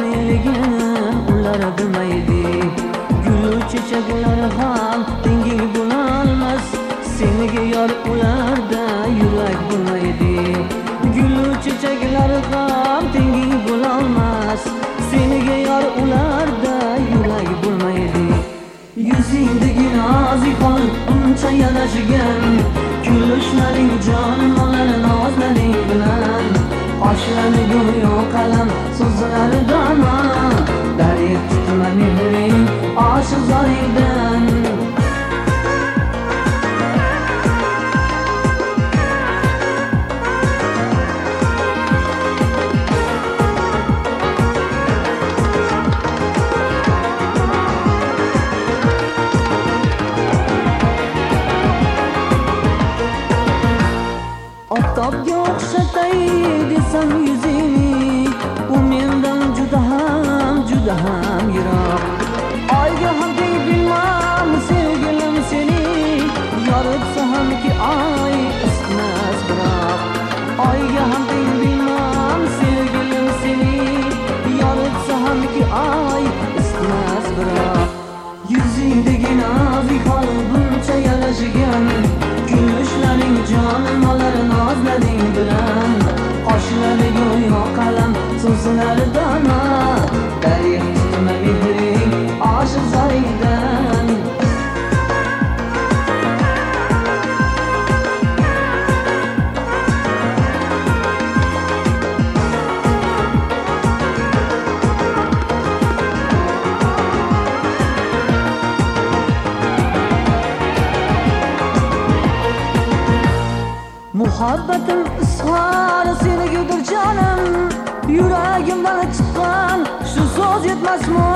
qaniyligin ular bilmaydi. Gul chechaklar ham tengi bo'lolmas, senga yor ularda yurak bo'lmaydi. Gul chechaklar ham tengi bo'lolmas, senga yor ularda yurak bo'lmaydi. Yuzingdagi nozik hol uncha yarashgan, kulishlaring jonim olar nozlaring bilan. Qoshlari go'yo qalam, so'zlari dono, darig' tutma mehring oshiq zoringdan. Oftobga o'xshatay desam yuzingni, u mendan juda ham yiroq. Oyga ham teng bilmam sevgilim seni, yoritsa hamki oy isitmas biroq. Oyga ham teng bilmam sevgilim seni, yoritsa hamki oy isitmas biroq. Yuzingdagi nozik hol buncha yarashgan, kulishlaring jonim olar nozlaring bilan. Qoshlari go'yo qalam, so'zlari dono, darig' tutma mehring oshiq zoringdan. Muhabbatim ishor senagidir jonim, yuragimdan chiqqan shu so'z yetmasmi?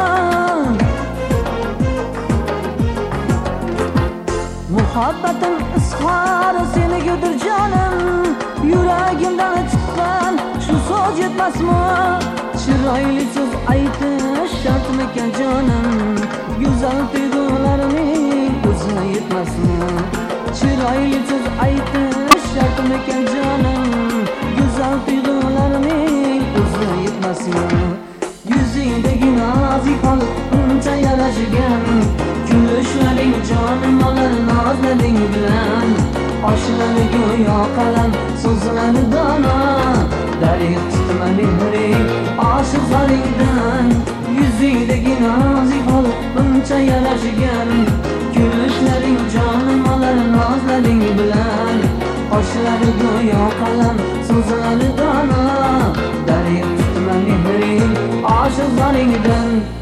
Muhabbatim ishor senagidir jonim, yuragimdan chiqqan shu so'z yetmasmi? Chiroyli so'z aytish shartmikan jonim, go'zal tuyg'ularning o'zi yetmasmi? Chiroyli so'z aytish shartmikan jonim, go'zal tuyg'ularning o'zi yetmasmi? Yuzingdagi nozik hol uncha yarashgan, kulishlaring jonim olar nozlaring bilan. Qoshlari go'yo qalam, so'zlari dono, darig' tutma mehring oshiq zoringdan. Yuzingdagi nozik hol uncha yarashgan, kulishlaring jonim olar nozlaring bilan. Qoshlari go'yo qalam, so'zlari dono, darig' tutma mehring oshiq zoringdan.